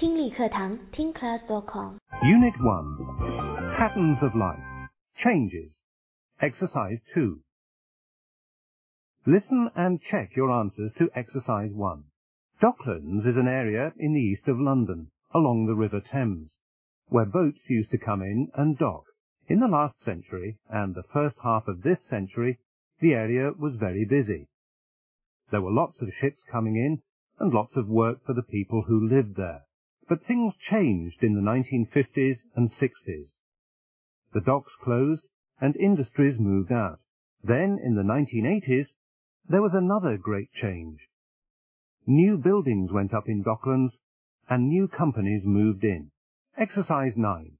听力课堂听 class.com Unit 1 Patterns of Life Changes Exercise 2 Listen and check your answers to Exercise 1. Docklands is an area in the east of London, along the River Thames, where boats used to come in and dock. In the last century and the first half of this century, the area was very busy. There were lots of ships coming in and lots of work for the people who lived there. But things changed in the 1950s and 60s. The docks closed and industries moved out. Then, in the 1980s, there was another great change. New buildings went up in Docklands and new companies moved in. Exercise 9.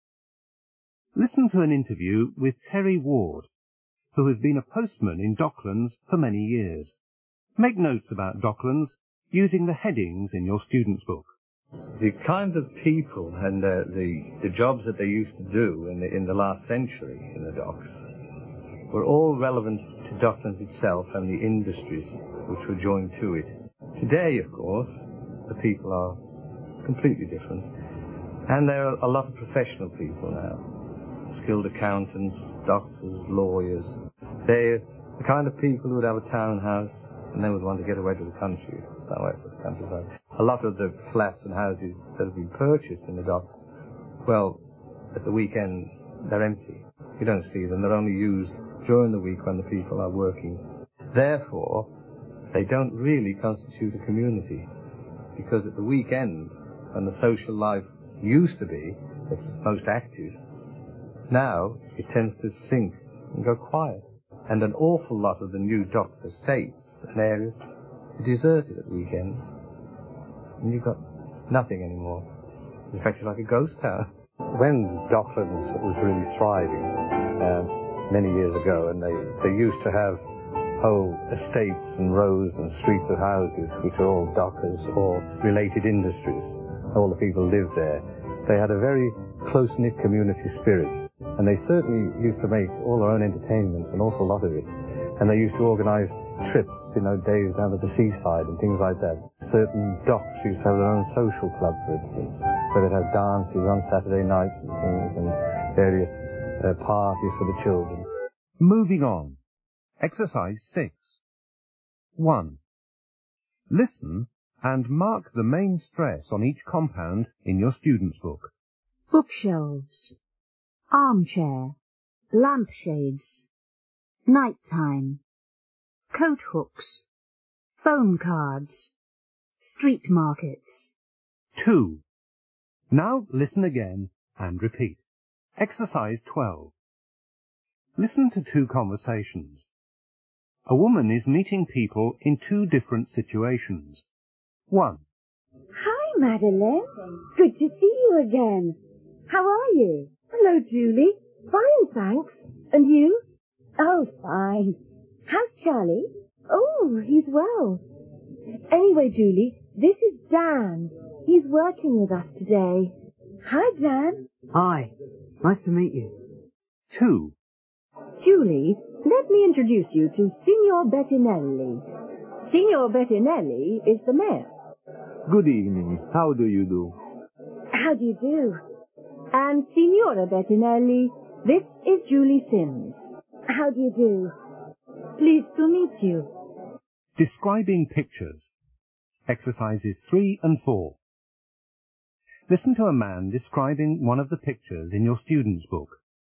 Listen to an interview with Terry Ward, who has been a postman in Docklands for many years. Make notes about Docklands using the headings in your student's book. The kind of people and the jobs that they used to do in the last century in the docks were all relevant to Docklands itself and the industries which were joined to it. Today, of course, the people are completely different. And there are a lot of professional people now. Skilled accountants, doctors, lawyers. They're the kind of people who would have a townhouse and then would want to get away to the country, somewhere for the countryside. A lot of the flats and houses that have been purchased in the docks, well, at the weekends, they're empty. You don't see them. They're only used during the week when the people are working. Therefore, they don't really constitute a community, because at the weekend, when the social life used to be its most active, now it tends to sink and go quiet. And an awful lot of the new docks estates and areas are deserted at weekends. And you've got nothing anymore. In fact, it's like a ghost town. When Docklands was really thriving many years ago, and they used to have whole estates and rows and streets of houses which are all dockers or related industries. All the people lived there. They had a very close-knit community spirit. And they certainly used to make all their own entertainments, an awful lot of it. And they used to organise trips, days down to the seaside and things like that. Certain docks used to have their own social club, for instance, where they'd have dances on Saturday nights and things, and various parties for the children. Moving on. Exercise 6. 1. Listen and mark the main stress on each compound in your student's book. Bookshelves, armchair, lampshades, nighttime, coat hooks, phone cards, street markets. 2. Now listen again and repeat. Exercise 12. Listen to two conversations. A woman is meeting people in two different situations. 1. Hi, Madeleine. Good to see you again. How are you? Hello, Julie. Fine, thanks. And you? Oh, fine. How's Charlie? Oh, he's well. Anyway, Julie, this is Dan. He's working with us today. Hi, Dan. Hi. Nice to meet you. 2. Julie, let me introduce you to Signor Bettinelli. Signor Bettinelli is the mayor. Good evening. How do you do? How do you do? And Signora Bettinelli, this is Julie Sims. How do you do? Pleased to meet you. Describing pictures. Exercises 3 and 4. Listen to a man describing one of the pictures in your student's book.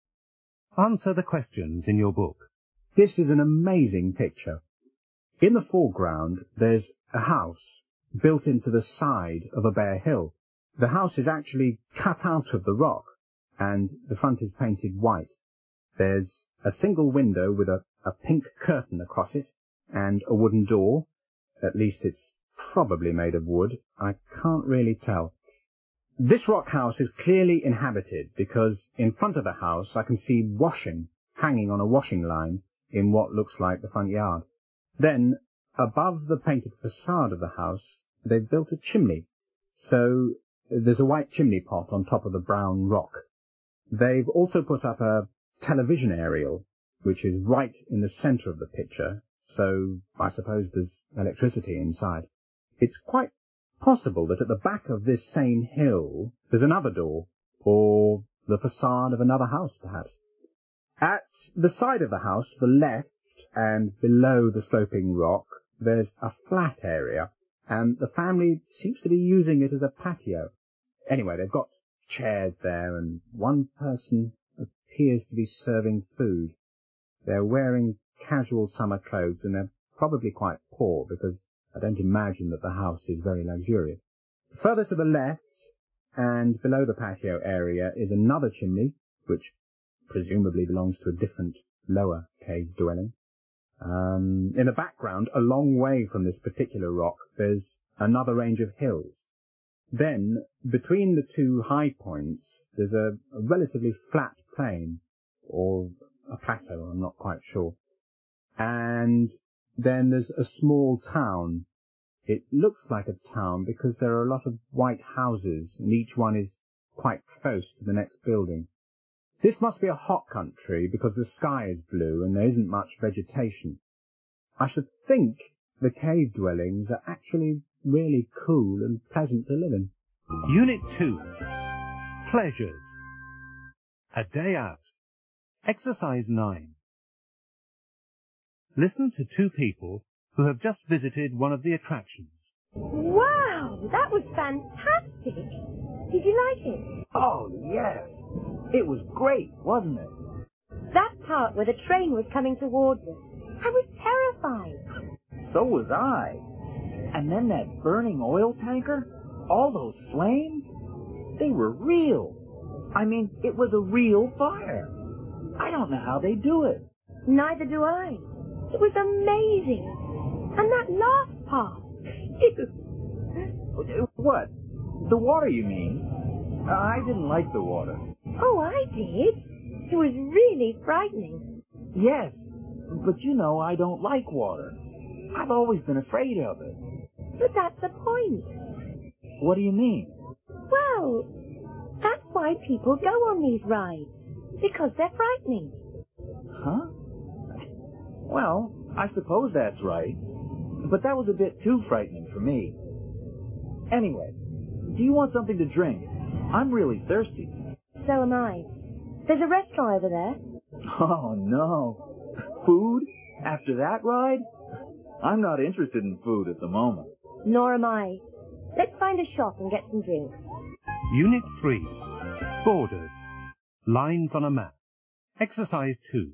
Answer the questions in your book. This is an amazing picture. In the foreground, there's a house built into the side of a bare hill. The house is actually cut out of the rock, and the front is painted white. There's a single window with a pink curtain across it, and a wooden door. At least it's probably made of wood. I can't really tell. This rock house is clearly inhabited because in front of the house I can see washing hanging on a washing line in what looks like the front yard. Then, above the painted facade of the house, they've built a chimney. So there's a white chimney pot on top of the brown rock. They've also put up a television aerial, which is right in the centre of the picture, so I suppose there's electricity inside. It's quite possible that at the back of this same hill there's another door, or the facade of another house, perhaps. At the side of the house, to the left and below the sloping rock, there's a flat area, and the family seems to be using it as a patio. Anyway, they've got chairs there, and one person appears to be serving food. They're wearing casual summer clothes, and they're probably quite poor, because I don't imagine that the house is very luxurious. Further to the left, and below the patio area, is another chimney, which presumably belongs to a different, lower cave dwelling. In the background, a long way from this particular rock, there's another range of hills. Then, between the two high points, there's a relatively flat plain, or a plateau, I'm not quite sure. And then there's a small town. It looks like a town because there are a lot of white houses, and each one is quite close to the next building. This must be a hot country because the sky is blue and there isn't much vegetation. I should think the cave dwellings are actually really cool and pleasant to live in. Unit 2. Pleasures. A day out. Exercise 9. Listen to two people who have just visited one of the attractions. Wow, that was fantastic. Did you like it? Oh, yes. It was great, wasn't it? That part where the train was coming towards us. I was terrified. So was I. And then that burning oil tanker, all those flames, they were real. I mean, it was a real fire. I don't know how they do it. Neither do I. It was amazing. And that last part. What? The water, you mean? I didn't like the water. Oh, I did. It was really frightening. Yes, but you know I don't like water. I've always been afraid of it. But that's the point. What do you mean? Well, that's why people go on these rides. Because they're frightening. Huh? Well, I suppose that's right. But that was a bit too frightening for me. Anyway, do you want something to drink? I'm really thirsty. So am I. There's a restaurant over there. Oh, no. Food? After that ride? I'm not interested in food at the moment. Nor am I. Let's find a shop and get some drinks. Unit 3. Borders. Lines on a map. Exercise 2.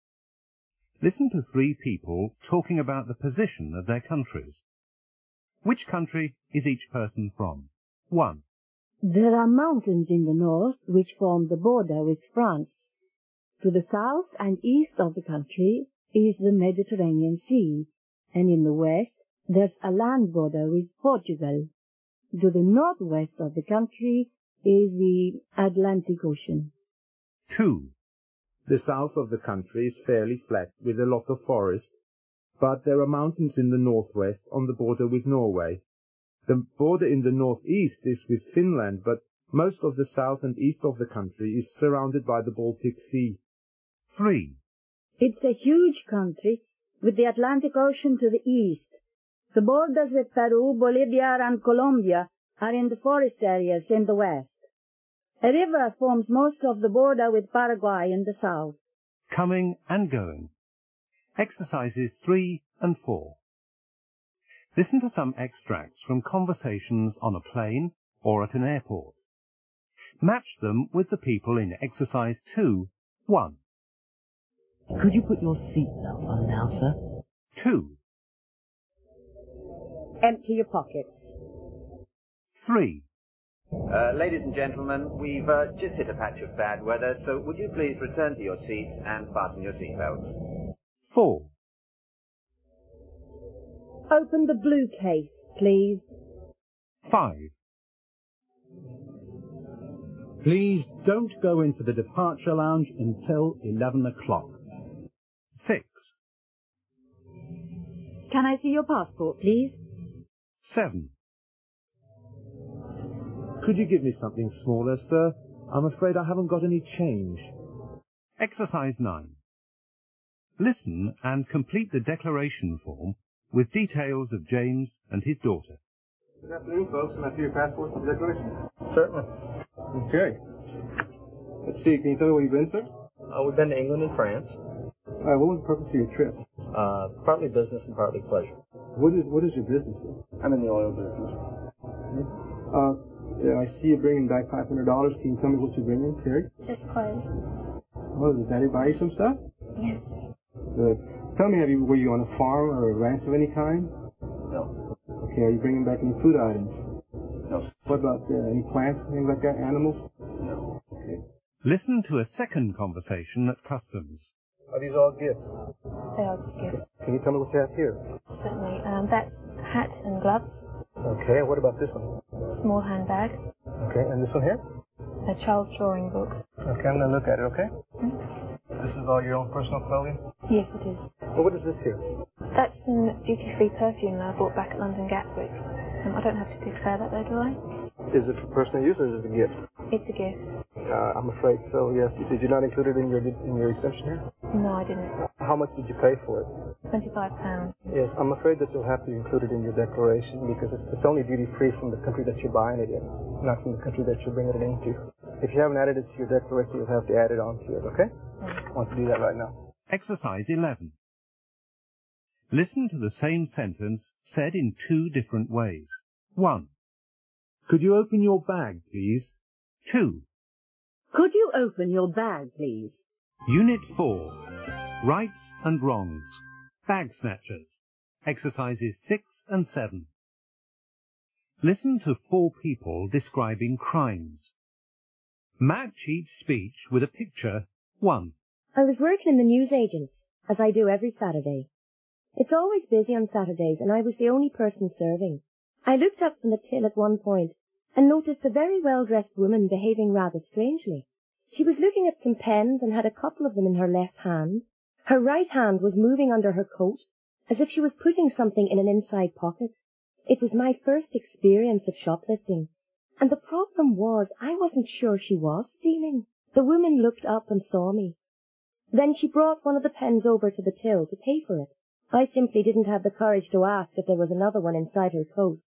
Listen to three people talking about the position of their countries. Which country is each person from? 1. There are mountains in the north which form the border with France. To the south and east of the country is the Mediterranean Sea, and in the west there's a land border with Portugal. To the northwest of the country is the Atlantic Ocean. 2. The south of the country is fairly flat with a lot of forest, but there are mountains in the northwest on the border with Norway. The border in the northeast is with Finland, but most of the south and east of the country is surrounded by the Baltic Sea. 3. It's a huge country with the Atlantic Ocean to the east. The borders with Peru, Bolivia, and Colombia are in the forest areas in the west. A river forms most of the border with Paraguay in the south. Coming and going. Exercises 3 and 4. Listen to some extracts from conversations on a plane or at an airport. Match them with the people in Exercise 2, 1. Could you put your seatbelt on now, sir? 2. Empty your pockets. 3. Ladies and gentlemen, we've just hit a patch of bad weather, so would you please return to your seats and fasten your seatbelts? 4. Open the blue case, please. 5. Please don't go into the departure lounge until 11 o'clock. 6. Can I see your passport, please? 7. Could you give me something smaller, sir? I'm afraid I haven't got any change. Exercise 9. Listen and complete the declaration form with details of James and his daughter. Good afternoon, folks. Can I see your passports and declaration? Certainly. Okay. Let's see. Can you tell me where you've been, sir? We've been to England and France. All right. What was the purpose of your trip? Partly business and partly pleasure. What is your business, sir? I'm in the oil business. Yeah, I see you bringing back $500. Can you tell me what you're bringing, Terry? Just clothes. Oh, did Daddy buy you some stuff? Yes. Good. Tell me, were you on a farm or a ranch of any kind? No. Okay, are you bringing back any food items? No. What about any plants, things like that, animals? No. Okay. Listen to a second conversation at customs. Are these all gifts? They are just gifts. Can you tell me what you have here? Certainly. That's hat and gloves. Okay, and what about this one? Small handbag. Okay, and this one here? A child's drawing book. Okay, I'm going to look at it, okay? This is all your own personal clothing? Yes, it is. Well, what is this here? That's some duty-free perfume I bought back at London Gatwick. I don't have to declare that though, do I? Is it for personal use or is it a gift? It's a gift. I'm afraid so, yes. Did you not include it in your exemption here? No, I didn't. How much did you pay for it? £25. Yes, I'm afraid that you'll have to include it in your declaration because it's only duty-free from the country that you're buying it in, not from the country that you're bringing it into. If you haven't added it to your declaration, you'll have to add it onto it, okay? I want to do that right now. Exercise 11. Listen to the same sentence said in two different ways. 1. Could you open your bag, please? 2. Could you open your bag, please? Unit 4. Rights and Wrongs. Bag Snatchers. Exercises 6 and 7. Listen to 4 people describing crimes. Match each speech with a picture. 1. I was working in the newsagents, as I do every Saturday. It's always busy on Saturdays, and I was the only person serving. I looked up from the till at one point and noticed a very well-dressed woman behaving rather strangely. She was looking at some pens and had a couple of them in her left hand. Her right hand was moving under her coat, as if she was putting something in an inside pocket. It was my first experience of shoplifting, and the problem was I wasn't sure she was stealing. The woman looked up and saw me. Then she brought one of the pens over to the till to pay for it. I simply didn't have the courage to ask if there was another one inside her coat,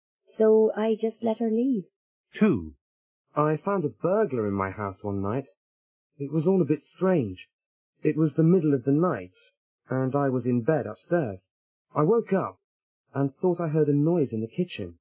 so I just let her leave. 2. I found a burglar in my house one night. It was all a bit strange. It was the middle of the night, and I was in bed upstairs. I woke up and thought I heard a noise in the kitchen.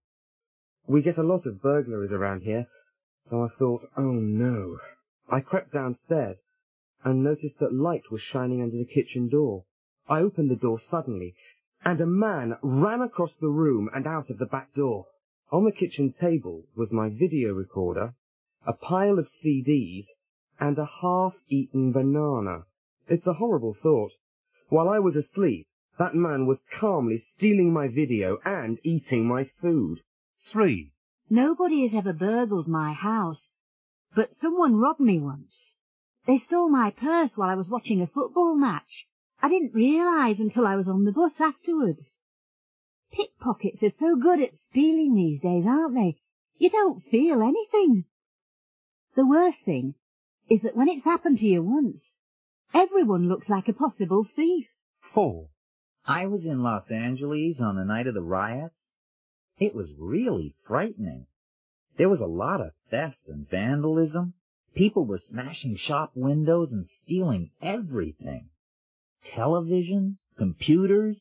We get a lot of burglaries around here, so I thought, oh no. I crept downstairs and noticed that light was shining under the kitchen door. I opened the door suddenly, and a man ran across the room and out of the back door. On the kitchen table was my video recorder, a pile of CDs, and a half-eaten banana. It's a horrible thought. While I was asleep, that man was calmly stealing my video and eating my food. 3. Nobody has ever burgled my house, but someone robbed me once. They stole my purse while I was watching a football match. I didn't realise until I was on the bus afterwards. Pickpockets are so good at stealing these days, aren't they? You don't feel anything. The worst thing is that when it's happened to you once, everyone looks like a possible thief. 4. I was in Los Angeles on the night of the riots. It was really frightening. There was a lot of theft and vandalism. People were smashing shop windows and stealing everything. Television, computers,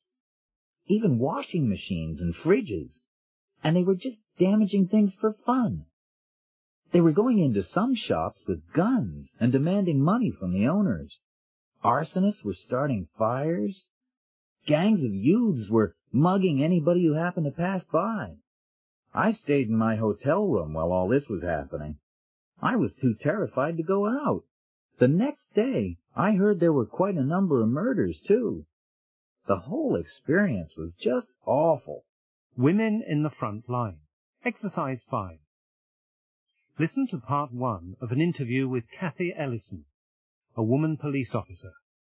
even washing machines and fridges. And they were just damaging things for fun. They were going into some shops with guns and demanding money from the owners. Arsonists were starting fires. Gangs of youths were mugging anybody who happened to pass by. I stayed in my hotel room while all this was happening. I was too terrified to go out. The next day, I heard there were quite a number of murders, too. The whole experience was just awful. Women in the front line. Exercise 5. Listen to part 1 of an interview with Kathy Ellison, a woman police officer.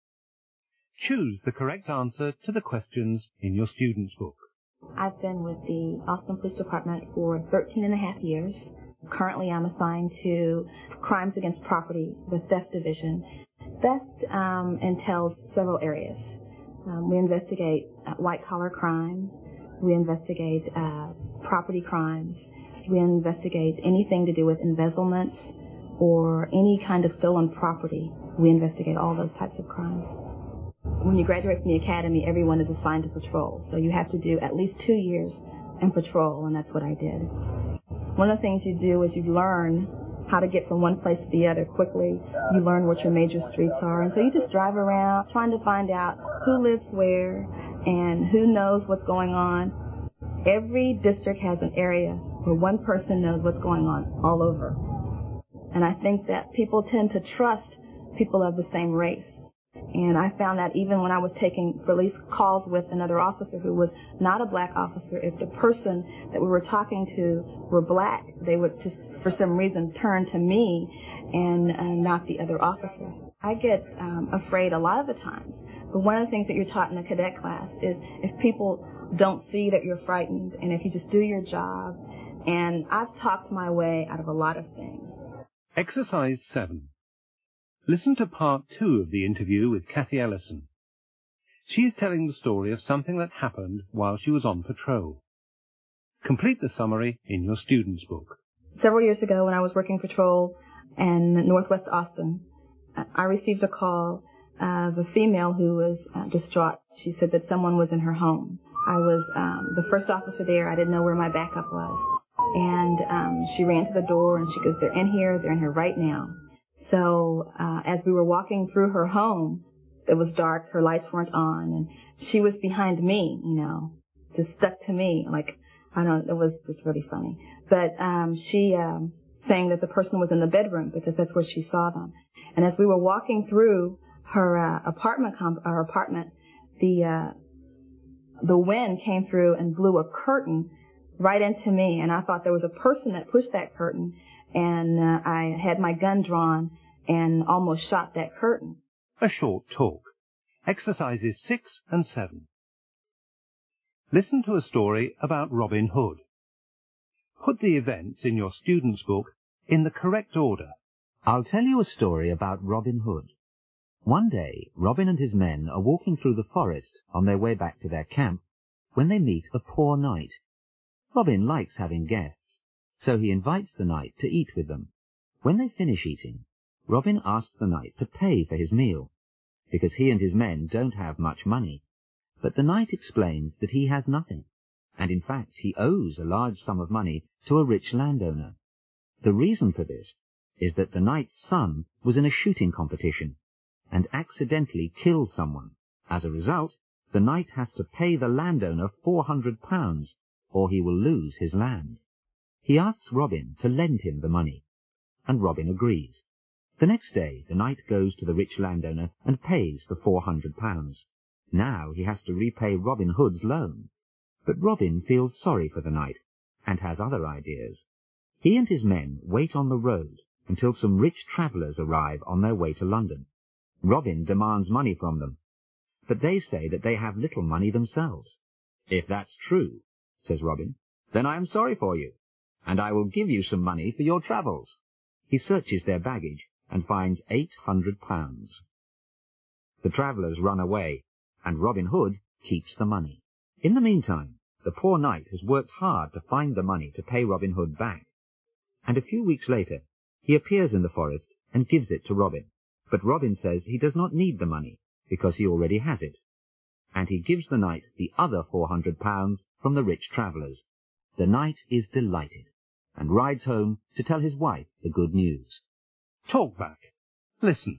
Choose the correct answer to the questions in your student's book. I've been with the Austin Police Department for 13 and a half years. Currently, I'm assigned to Crimes Against Property, the Theft Division. Theft entails several areas. We investigate white-collar crime. We investigate property crimes. We investigate anything to do with embezzlement or any kind of stolen property. We investigate all those types of crimes. When you graduate from the academy, everyone is assigned to patrol. So you have to do at least 2 years in patrol, and that's what I did. One of the things you do is you learn how to get from one place to the other quickly. You learn what your major streets are. And so you just drive around trying to find out who lives where and who knows what's going on. Every district has an area where one person knows what's going on all over. And I think that people tend to trust people of the same race. And I found that even when I was taking police calls with another officer who was not a black officer, if the person that we were talking to were black, they would just, for some reason, turn to me and not the other officer. I get afraid a lot of the times. But one of the things that you're taught in the cadet class is if people don't see that you're frightened and if you just do your job. And I've talked my way out of a lot of things. Exercise 7. Listen to part 2 of the interview with Kathy Ellison. She is telling the story of something that happened while she was on patrol. Complete the summary in your student's book. Several years ago when I was working patrol in northwest Austin, I received a call of a female who was distraught. She said that someone was in her home. I was the first officer there. I didn't know where my backup was. And she ran to the door and she goes, "They're in here right now." So as we were walking through her home, it was dark, her lights weren't on, and she was behind me, just stuck to me. Like, I don't know, it was just really funny. But she saying that the person was in the bedroom because that's where she saw them. And as we were walking through her apartment, the wind came through and blew a curtain right into me, and I thought there was a person that pushed that curtain, and I had my gun drawn and almost shot that curtain. A short talk. Exercises 6 and 7. Listen to a story about Robin Hood. Put the events in your student's book in the correct order. I'll tell you a story about Robin Hood. One day, Robin and his men are walking through the forest on their way back to their camp when they meet a poor knight. Robin likes having guests, so he invites the knight to eat with them. When they finish eating, Robin asks the knight to pay for his meal, because he and his men don't have much money. But the knight explains that he has nothing, and in fact he owes a large sum of money to a rich landowner. The reason for this is that the knight's son was in a shooting competition and accidentally killed someone. As a result, the knight has to pay the landowner £400, or he will lose his land. He asks Robin to lend him the money, and Robin agrees. The next day, the knight goes to the rich landowner and pays the £400. Now he has to repay Robin Hood's loan. But Robin feels sorry for the knight and has other ideas. He and his men wait on the road until some rich travellers arrive on their way to London. Robin demands money from them, but they say that they have little money themselves. "If that's true," says Robin, "then I am sorry for you, and I will give you some money for your travels." He searches their baggage and finds £800. The travellers run away, and Robin Hood keeps the money. In the meantime, the poor knight has worked hard to find the money to pay Robin Hood back, and a few weeks later he appears in the forest and gives it to Robin. But Robin says he does not need the money, because he already has it, and he gives the knight the other £400 from the rich travellers. The knight is delighted, and rides home to tell his wife the good news. Talk back. Listen.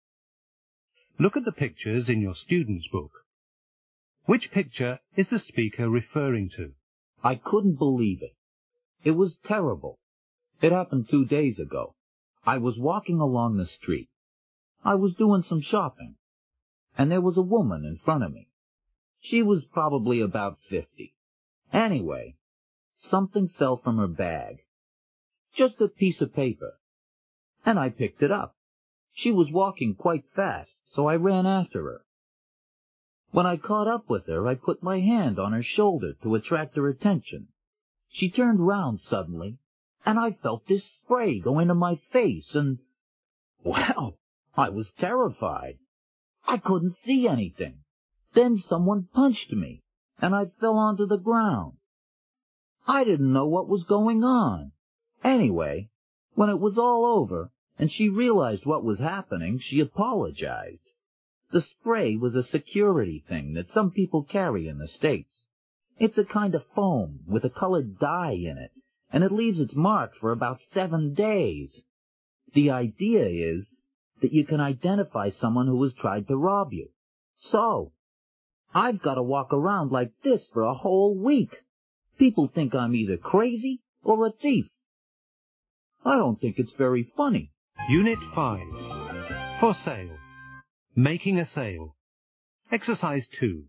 Look at the pictures in your student's book. Which picture is the speaker referring to? I couldn't believe it. It was terrible. It happened 2 days ago. I was walking along the street. I was doing some shopping, and there was a woman in front of me. She was probably about 50. Anyway, something fell from her bag. Just a piece of paper. And I picked it up. She was walking quite fast, so I ran after her. When I caught up with her, I put my hand on her shoulder to attract her attention. She turned round suddenly, and I felt this spray go into my face, and, well, I was terrified. I couldn't see anything. Then someone punched me, and I fell onto the ground. I didn't know what was going on. Anyway, when it was all over and she realized what was happening, she apologized. The spray was a security thing that some people carry in the States. It's a kind of foam with a colored dye in it, and it leaves its mark for about 7 days. The idea is that you can identify someone who has tried to rob you. So, I've got to walk around like this for a whole week. People think I'm either crazy or a thief. I don't think it's very funny. Unit 5. For sale. Making a sale. Exercise 2.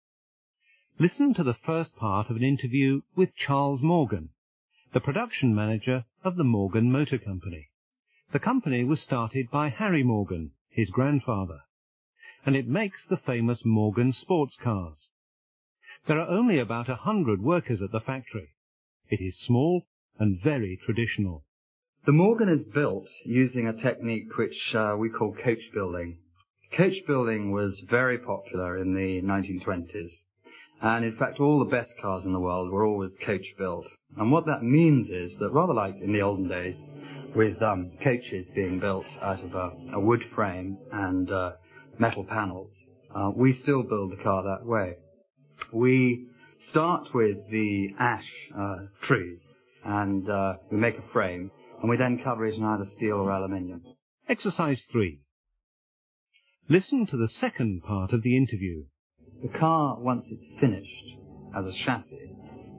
Listen to the first part of an interview with Charles Morgan, the production manager of the Morgan Motor Company. The company was started by Harry Morgan, his grandfather, and it makes the famous Morgan sports cars. There are only about 100 workers at the factory. It is small and very traditional. The Morgan is built using a technique which we call coach building. Coach building was very popular in the 1920s, and in fact all the best cars in the world were always coach built. And what that means is that, rather like in the olden days, with coaches being built out of a wood frame and metal panels, we still build the car that way. We start with the ash tree, and we make a frame, and we then cover it in either steel or aluminium. Exercise 3. Listen to the second part of the interview. The car, once it's finished as a chassis,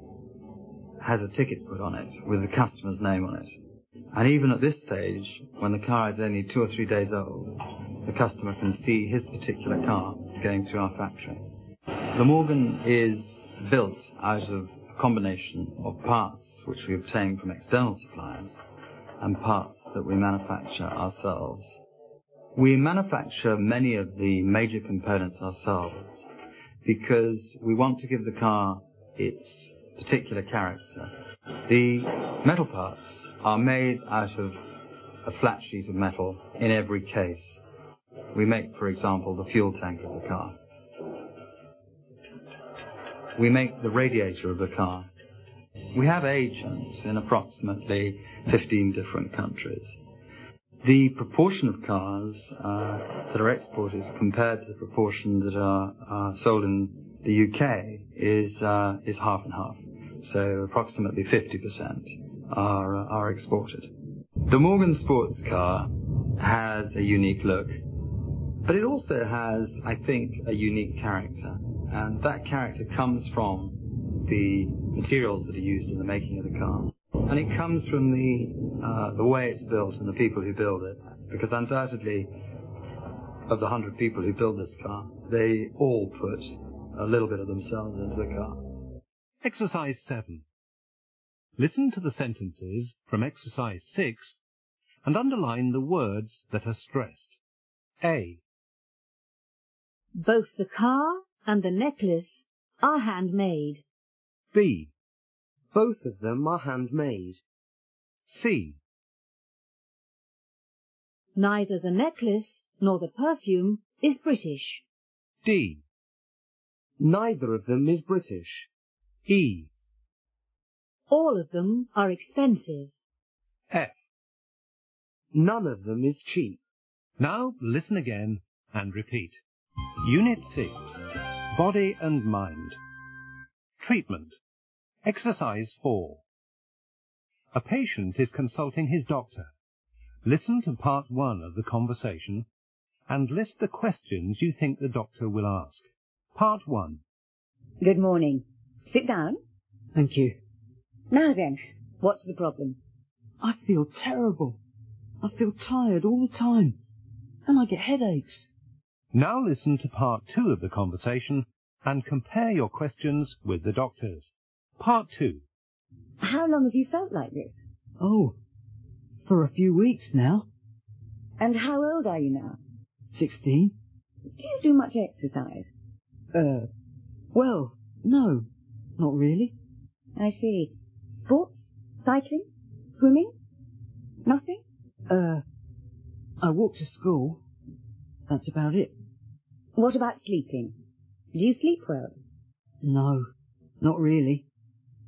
has a ticket put on it with the customer's name on it. And even at this stage, when the car is only 2 or 3 days old, the customer can see his particular car going through our factory. The Morgan is built out of a combination of parts which we obtain from external suppliers and parts that we manufacture ourselves. We manufacture many of the major components ourselves because we want to give the car its particular character. The metal parts are made out of a flat sheet of metal in every case. We make, for example, the fuel tank of the car. We make the radiator of the car. We have agents in approximately 15 different countries. The proportion of cars that are exported compared to the proportion that are sold in the UK is half and half. So approximately 50% are exported. The Morgan sports car has a unique look, but it also has, I think, a unique character. And that character comes from the materials that are used in the making of the car. And it comes from the way it's built and the people who build it. Because undoubtedly, of the 100 people who build this car, they all put a little bit of themselves into the car. Exercise 7. Listen to the sentences from Exercise 6 and underline the words that are stressed. A. Both the car and the necklace are handmade. B. Both of them are handmade. C. Neither the necklace nor the perfume is British. D. Neither of them is British. E. All of them are expensive. F. None of them is cheap. Now listen again and repeat. Unit 6. Body and Mind. Treatment. Exercise 4. A patient is consulting his doctor. Listen to part 1 of the conversation and list the questions you think the doctor will ask. Part 1. Good morning. Sit down. Thank you. Now then, what's the problem? I feel terrible. I feel tired all the time, and I get headaches. Now listen to part 2 of the conversation and compare your questions with the doctor's. Part 2. How long have you felt like this? Oh, for a few weeks now. And how old are you now? 16. Do you do much exercise? Well, no, not really. I see. Sports? Cycling? Swimming? Nothing? I walk to school. That's about it. What about sleeping? Do you sleep well? No, not really.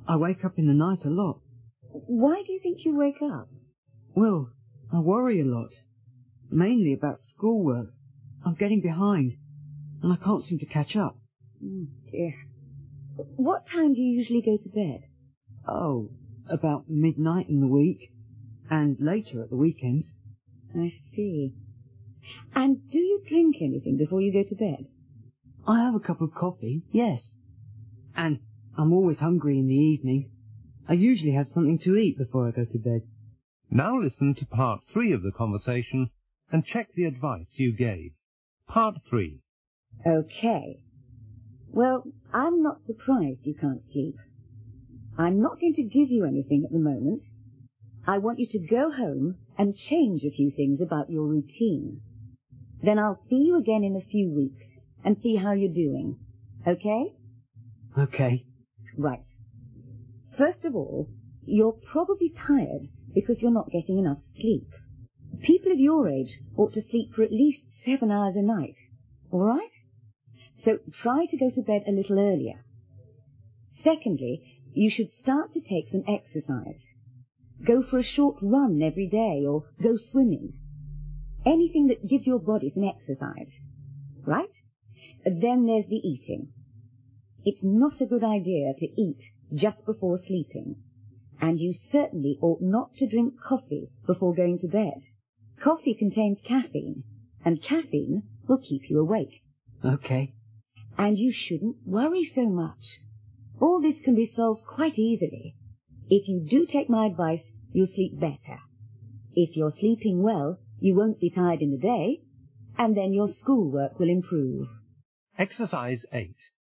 I wake up in the night a lot. Why do you think you wake up? Well, I worry a lot. Mainly about schoolwork. I'm getting behind, and I can't seem to catch up. Oh, dear. What time do you usually go to bed? Oh, about midnight in the week, and later at the weekends. I see. And do you drink anything before you go to bed? I have a cup of coffee, yes. And I'm always hungry in the evening. I usually have something to eat before I go to bed. Now listen to part 3 of the conversation and check the advice you gave. Part 3. Okay. Well, I'm not surprised you can't sleep. I'm not going to give you anything at the moment. I want you to go home and change a few things about your routine. Then I'll see you again in a few weeks and see how you're doing. Okay? Okay. Right. First of all, you're probably tired because you're not getting enough sleep. People of your age ought to sleep for at least 7 hours a night. All right? So try to go to bed a little earlier. Secondly, you should start to take some exercise. Go for a short run every day or go swimming. Anything that gives your body some exercise. Right? Then there's the eating. It's not a good idea to eat just before sleeping. And you certainly ought not to drink coffee before going to bed. Coffee contains caffeine, and caffeine will keep you awake. Okay. And you shouldn't worry so much. All this can be solved quite easily. If you do take my advice, you'll sleep better. If you're sleeping well, you won't be tired in the day, and then your schoolwork will improve. Exercise 8.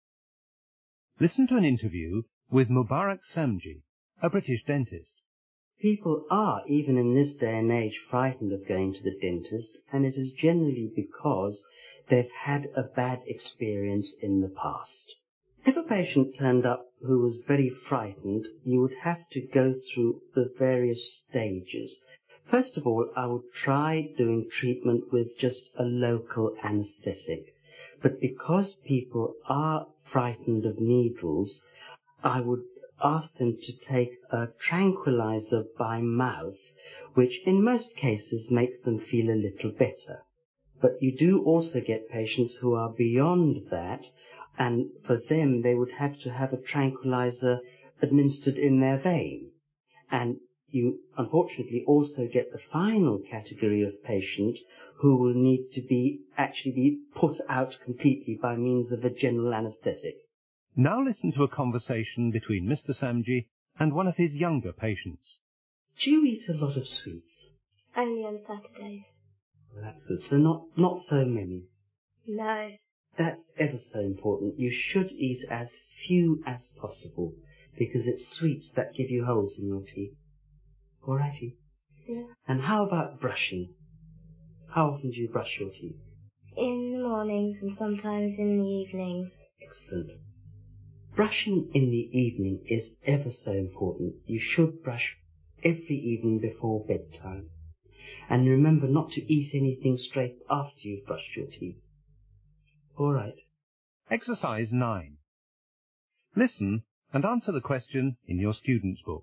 Listen to an interview with Mubarak Samji, a British dentist. People are, even in this day and age, frightened of going to the dentist, and it is generally because they've had a bad experience in the past. If a patient turned up who was very frightened, you would have to go through the various stages. First of all, I would try doing treatment with just a local anesthetic. But because people are frightened of needles, I would ask them to take a tranquilizer by mouth, which in most cases makes them feel a little better. But you do also get patients who are beyond that, and for them they would have to have a tranquilizer administered in their vein. And you unfortunately also get the final category of patient who will need to be put out completely by means of a general anesthetic. Now listen to a conversation between Mr. Samji and one of his younger patients. Do you eat a lot of sweets? Only on Saturdays. Well, that's good. So not so many. No. That's ever so important. You should eat as few as possible, because it's sweets that give you holes in your teeth. Alrighty. Yeah. And how about brushing? How often do you brush your teeth? In the mornings and sometimes in the evenings. Excellent. Brushing in the evening is ever so important. You should brush every evening before bedtime. And remember not to eat anything straight after you've brushed your teeth. All right. Exercise 9. Listen and answer the question in your student's book.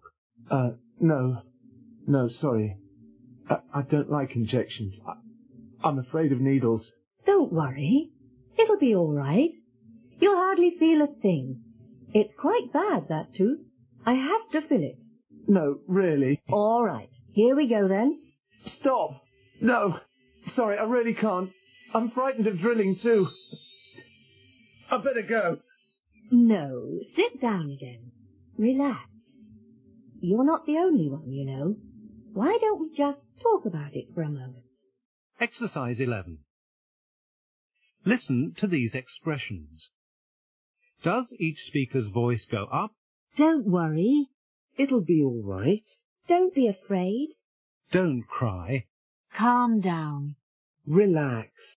No, sorry. I don't like injections. I'm afraid of needles. Don't worry. It'll be all right. You'll hardly feel a thing. It's quite bad, that tooth. I have to fill it. No, really. All right. Here we go, then. Stop! No! Sorry, I really can't. I'm frightened of drilling, too. I better go. No, sit down again. Relax. You're not the only one, you know. Why don't we just talk about it for a moment? Exercise 11. Listen to these expressions. Does each speaker's voice go up? Don't worry. It'll be all right. Don't be afraid. Don't cry. Calm down. Relax.